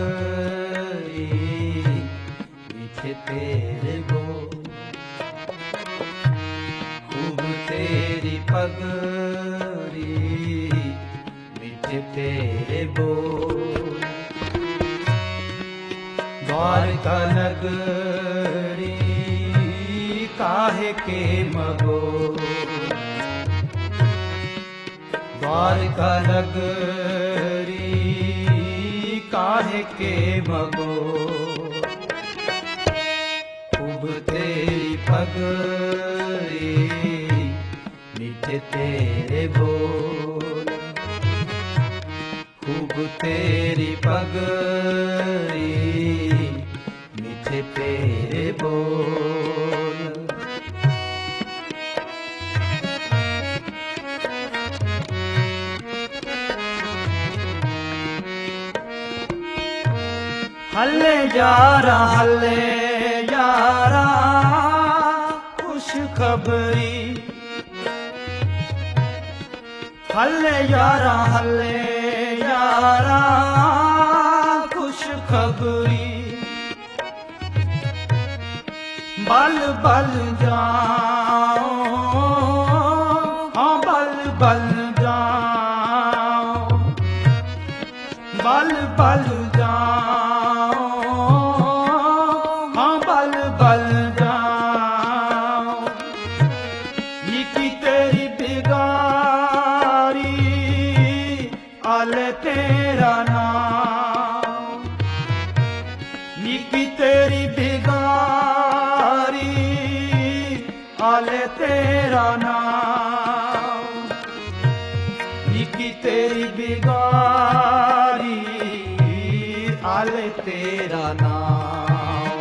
पगरी मीठे तेरे बोल, खूब तेरी पगरी मीठे तेरे बोल। द्वारका नगरी काहे के मगोर, द्वारका नगरी काहे के मगोर। खूब तेरी पगरी मीठे तेरे बोल, खूब तेरी पगरी मीठे तेरे बोल। हल्ले यारा खुश खबरी, हल्ले यारा खुश खबरी। बल बल जाओ, हाँ बल बल जाओ, बल बल जाओ, हाँ बल बल जाओ। ये की तेरी बिगारी आले तेरा नाम, ये की तेरी बिगारी आले तेरा नाम, ये की तेरी बिगारी आले तेरा नाम,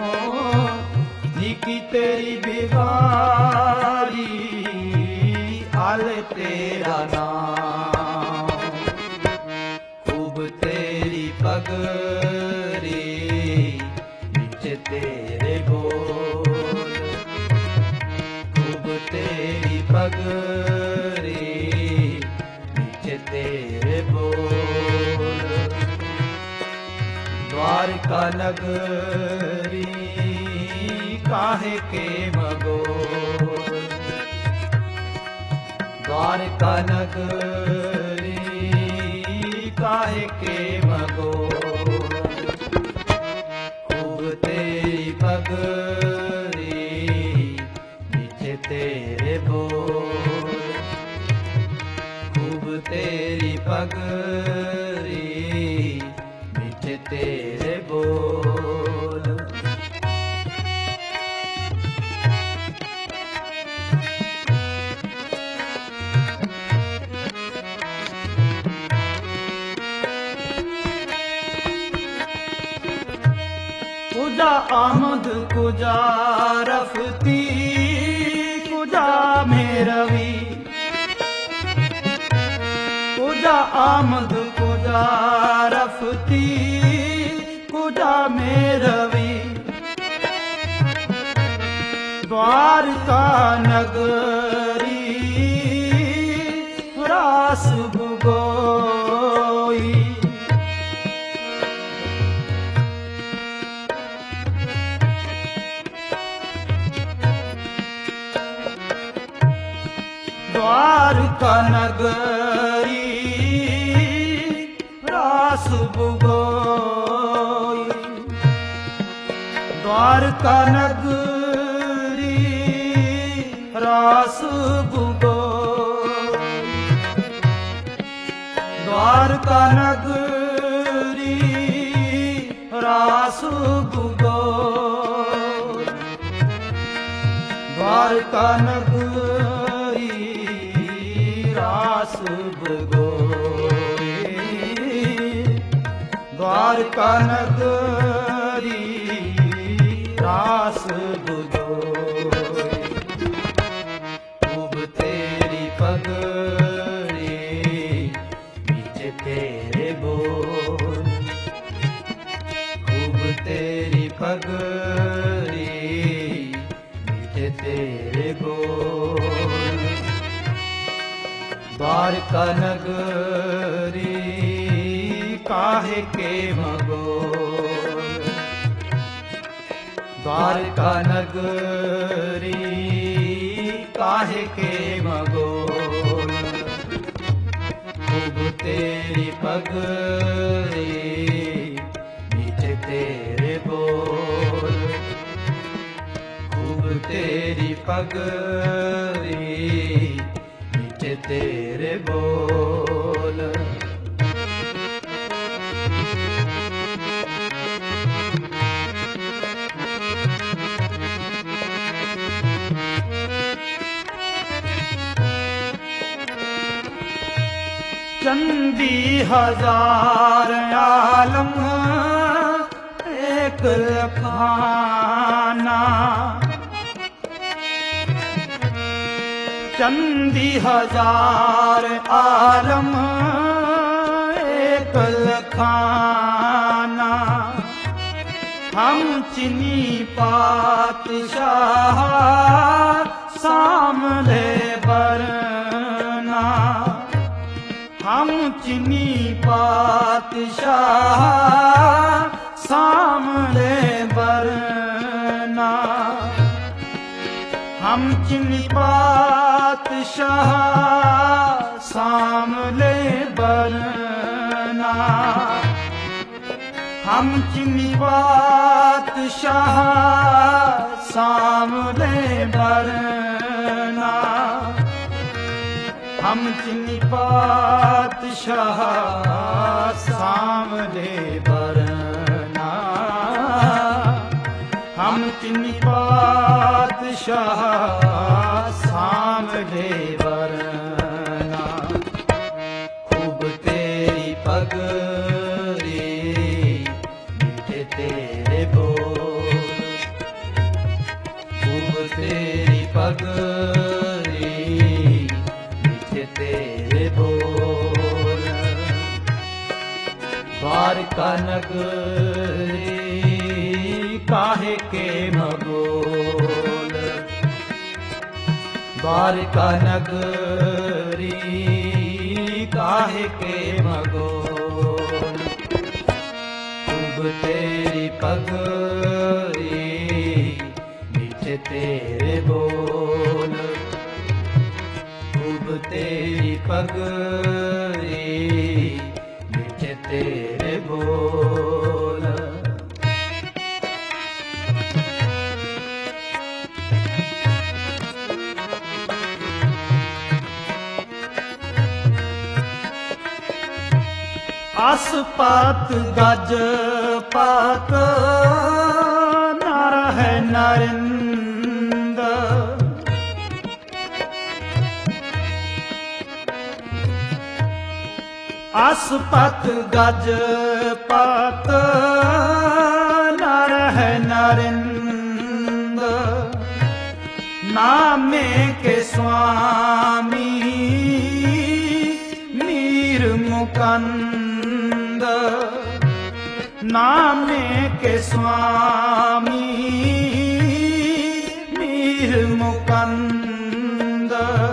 निकी तेरी बिगारी आले तेरा नाम। खूब तेरी पगरी मीठे तेरे बोल, खूब तेरी पगरी मीठे तेरे बोल। द्वारका नगरी काहे के मगोर, द्वारका नगरी काहे के मगोर। खूब तेरी पगरी मीठे तेरे बोल, खूब तेरी पगरी मीठे तेरे बोल। कुजा आमद कुजा रफती कुजा मेरवी, कुजा आमद कुजा रफती कुजा मेरवी। द्वारका नगरी रास भुगोई, द्वारका नगरी रास भुगोई, द्वारका नगरी रास भुगोई, द्वारका नगरी रास भुगोई, द्वारका नगरी रास भुगोई, द्वारका नगरी रास भुगोई। खूब तेरी पगरी मीठे तेरे बोल, खूब तेरी पगरी मीठे तेरे बोल। द्वारका नगरी काहे के मगो, द्वारका नगरी काहे के मगोल, खूब तेरी पगरी मीठे तेरे बोल, खूब तेरी पगरी मीठे तेरे बोल। चंदी हजार आलम एक लखाना, चंदी हजार आलम एक लखाना, हम चिनी पातशाह सामले बरना, हम चिनी पातशाह सामले बरना, हम चिनी पातशाह सामले बरना, हम चिनी पातशाह सामले बरना, हम चिनी पातशाह सामले बरना, हम चिनी पातशाह सामले बरना। खूब तेरी पगरी मीठे तेरे बोल, खूब तेरी पगरी तेरे बोल। द्वारका नगरी काहे के मगोल, द्वारका नगरी काहे के मगोल, खूब तेरी पगरी मीठे तेरे बोल, खूब तेरी पगरी मीठे तेरे बोल। आसपात गज पात नर है नरिंद, आसपत गज पत नर है नरिंद, नामे के स्वामी मीर मुकंद, नामे के स्वामी मीर मुकंद,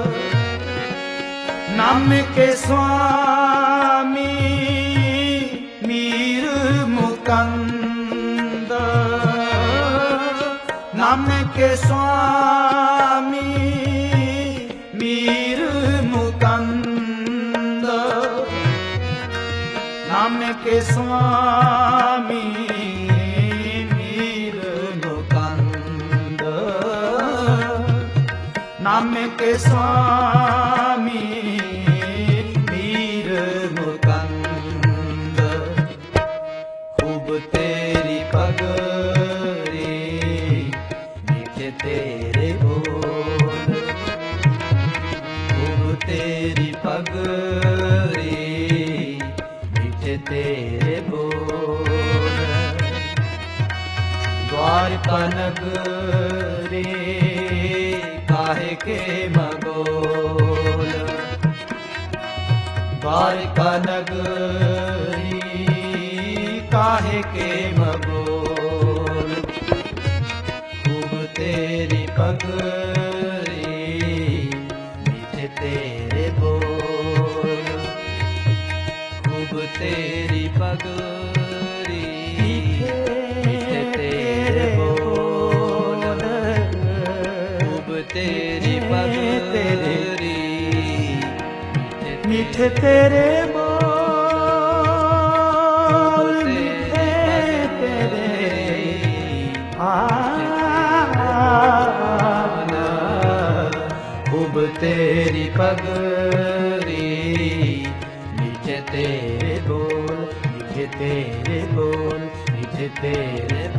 नाम के स्वामी मीर मुकंद, नाम के स्वामी मीर मुकंद, नाम के स्वामी मीर मुकंद, नाम के स्वामी मीर मुकंद। खूब तेरी पगरी मीठे तेरे बोल, खूब तेरी पगरी मीठे तेरे बोल। द्वारका नगरी काहे के मगोल, द्वारका नगरी काहे के मगोल, खूब तेरी पगरी मीठे तेरे बोल, खूब तेरी पगरी मीठे तेरे बोल। मीठे तेरे बोल, मीठे तेरे आना, खूब तेरी पगरी, मीठे तेरे बोल, मीठे तेरे बोल, मीठे तेरे